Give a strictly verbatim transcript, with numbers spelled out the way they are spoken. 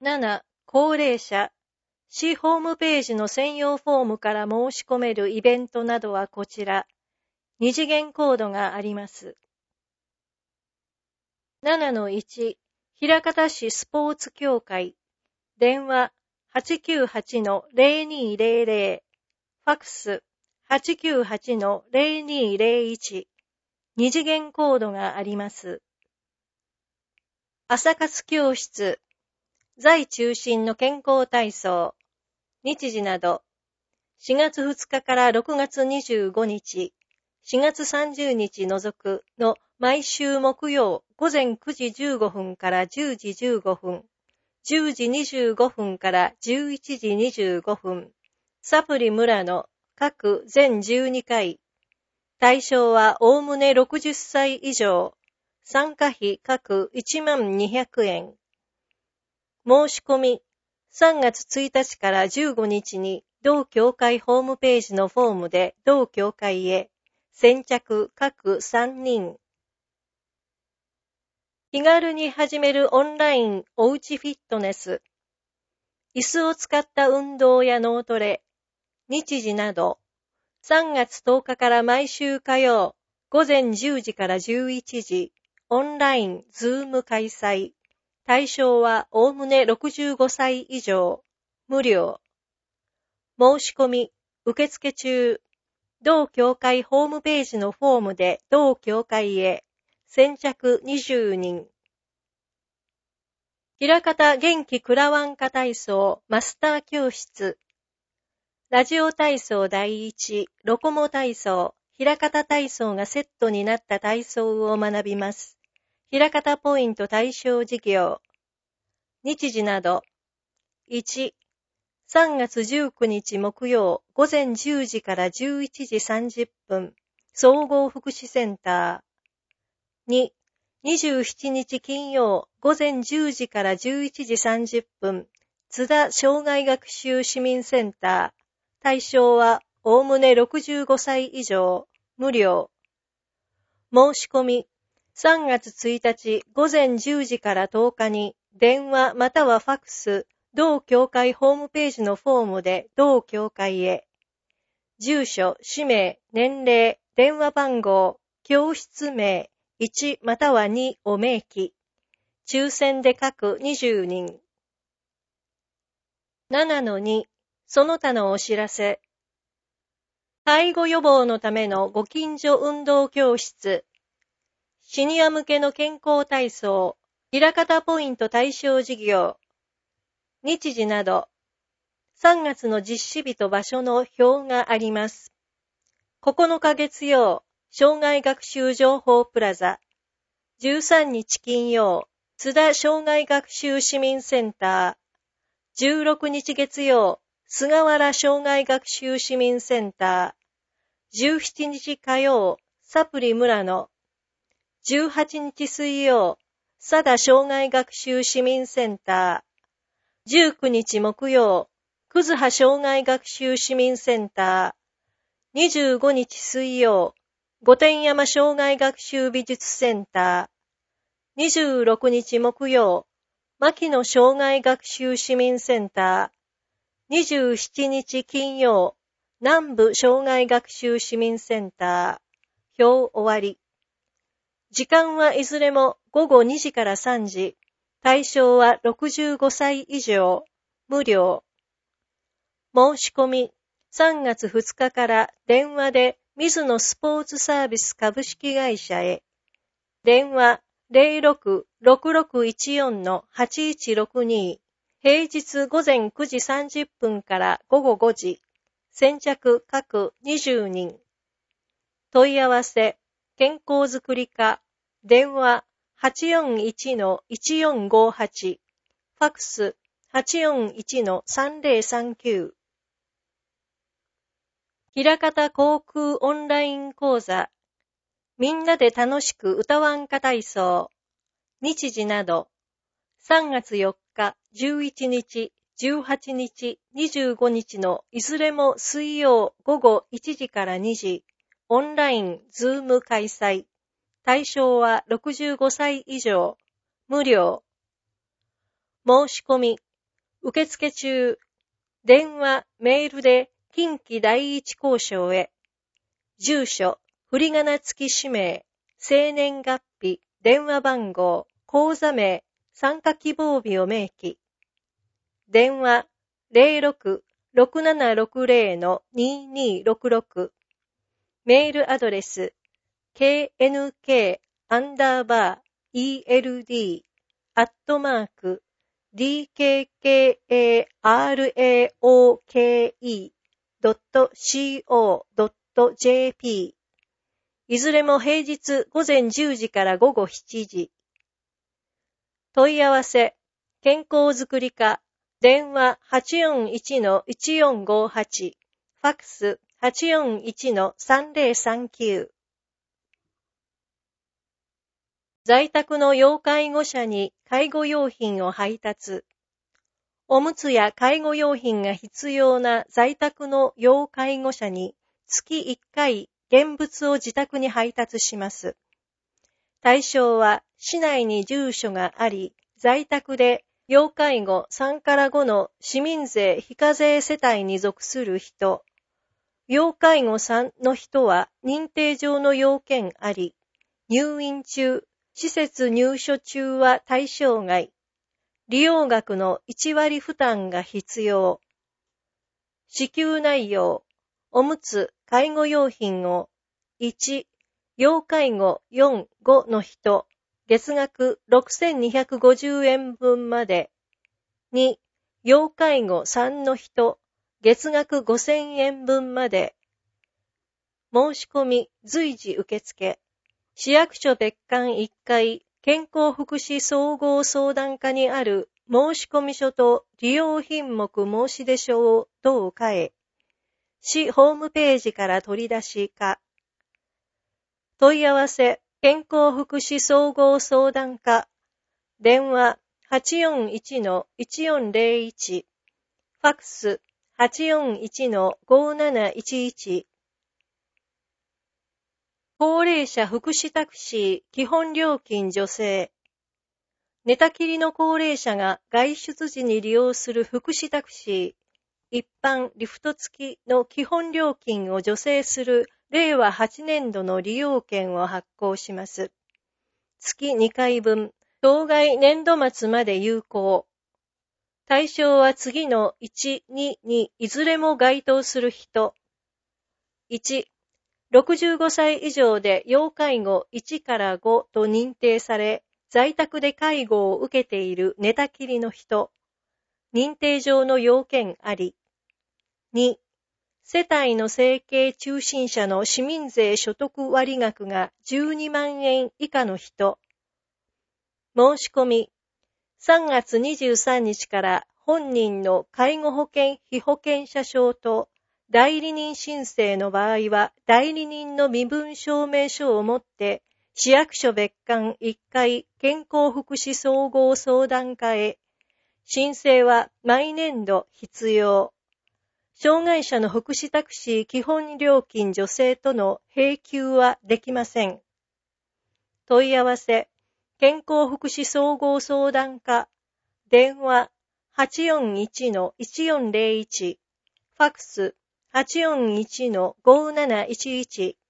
なな. 高齢者。市ホームページの専用フォームから申し込めるイベントなどはこちら。二次元コードがあります。ななのいち. 枚方市スポーツ協会。電話 はちきゅうはちのゼロにゼロゼロ。ファックス はちきゅうはちのゼロにゼロいち。二次元コードがあります。朝活教室。在中心の健康体操。日時など。しがつふつかからろくがつにじゅうごにち、しがつさんじゅうにち除くの毎週木曜午前くじじゅうごふんからじゅうじじゅうごふん、じゅうじにじゅうごふんからじゅういちじにじゅうごふん、サプリ村の各全じゅうにかい。対象はおおむねろくじゅっさい以上。参加費各いちまんにひゃくえん。申し込みさんがつついたちからじゅうごにちに同協会ホームページのフォームで同協会へ。先着各さんにん。気軽に始めるオンラインおうちフィットネス。椅子を使った運動や脳トレ、日時など。さんがつとおかから毎週火曜、午前じゅうじからじゅういちじ、オンラインズーム開催。対象はおおむねろくじゅうごさい以上。無料。申し込み、受付中。同協会ホームページのフォームで同協会へ。先着にじゅうにん。枚方元気くらわんか体操マスター教室。ラジオ体操だいいち、ロコモ体操、枚方体操がセットになった体操を学びます。枚方ポイント対象事業。日時など。いち、さんがつじゅうくにち木曜午前じゅうじからじゅういちじさんじゅっぷん、総合福祉センター。に、にじゅうしちにち金曜午前じゅうじからじゅういちじさんじゅっぷん、津田障害学習市民センター。対象はおおむねろくじゅうごさい以上。無料。申し込みさんがつついたち午前じゅうじからとおかに電話またはファックス同協会ホームページのフォームで同協会へ。住所、氏名、年齢、電話番号、教室名いちまたはにを明記。抽選で各にじゅうにん。ななのに、その他のお知らせ。介護予防のためのご近所運動教室。シニア向けの健康体操。枚方ポイント対象事業。日時など。さんがつの実施日と場所の表があります。ここのか月曜、障害学習情報プラザ。じゅうさんにち金曜、津田障害学習市民センター。じゅうろくにち月曜、菅原障害学習市民センター。じゅうしちにち火曜、サプリ村野。じゅうはちにち水曜、佐田障害学習市民センター。じゅうくにち木曜、葛葉障害学習市民センター。にじゅうごにち水曜、御殿山障害学習美術センター。にじゅうろくにち木曜、牧野障害学習市民センター。にじゅうしちにち金曜、南部障害学習市民センター。表終わり。時間はいずれもごごにじからさんじ。対象はろくじゅうごさい以上。無料。申し込みさんがつふつかから電話で水野スポーツサービス株式会社へ。電話 ゼロろく ろくろくいちよん はちいちろくに。平日午前くじさんじゅっぷんからごごごじ。先着各にじゅうにん。問い合わせ、健康づくり課、電話 はちよんいちのいちよんごはち、ファックス はちよんいちのさんぜろさんきゅう。枚方航空オンライン講座、みんなで楽しく歌わんか体操、日時など、さんがつよっか、じゅういちにち、じゅうはちにち、にじゅうごにちのいずれも水曜午後いちじからにじ、オンラインズーム開催。対象はろくじゅうごさい以上。無料。申し込み受付中、電話、メールで近畿第一交渉へ、住所、振り仮名付き氏名、生年月日、電話番号、口座名、参加希望日を明記。電話 ゼロろく ろくななろくゼロ ににろくろく。メールアドレス ケーエヌケー アンダーバー エルディー アットマーク ディーケーケーエーアールエーオーケーイー ドット シーオー ドット ジェーピー。いずれも平日午前じゅうじから午後しちじ。問い合わせ、健康づくり課、電話 はちよんいちのいちよんごはち、ファックス はちよんいちのさんぜろさんきゅう。在宅の要介護者に介護用品を配達。おむつや介護用品が必要な在宅の要介護者に月いっかい現物を自宅に配達します。対象は市内に住所があり、在宅で要介護さんからごの市民税非課税世帯に属する人。要介護さんの人は認定上の要件あり、入院中、施設入所中は対象外。利用額のいちわり負担が必要。支給内容、おむつ、介護用品を、いち、要介護よん、ごの人、月額ろくせんにひゃくごじゅうえん分まで。に、要介護さんの人、月額ごせんえん分まで。申し込み随時受付。市役所別館いっかい健康福祉総合相談課にある申込書と利用品目申出書を同課へ。市ホームページから取り出しか。問い合わせ健康福祉総合相談課。電話 はちよんいちのいちよんゼロいち。ファックス はちよんいちのごなないちいち。高齢者福祉タクシー基本料金助成。寝たきりの高齢者が外出時に利用する福祉タクシー、一般リフト付きの基本料金を助成するれいわはちねんどの利用券を発行します。月にかいぶん、当該年度末まで有効。対象は次のいち、ににいずれも該当する人。いち、ろくじゅうごさい以上で要介護いちからごと認定され、在宅で介護を受けている寝たきりの人。認定上の要件あり。に、世帯の生計中心者の市民税所得割額がじゅうにまんえん以下の人。申し込み。さんがつにじゅうさんにちから本人の介護保険被保険者証と代理人申請の場合は代理人の身分証明書を持って市役所別館いっかい健康福祉総合相談課へ。申請は毎年度必要。障害者の福祉タクシー基本料金助成との併給はできません。問い合わせ健康福祉総合相談課。電話 はちよんいちのいちよんゼロいち。ファックス はちよんいちのごなないちいち。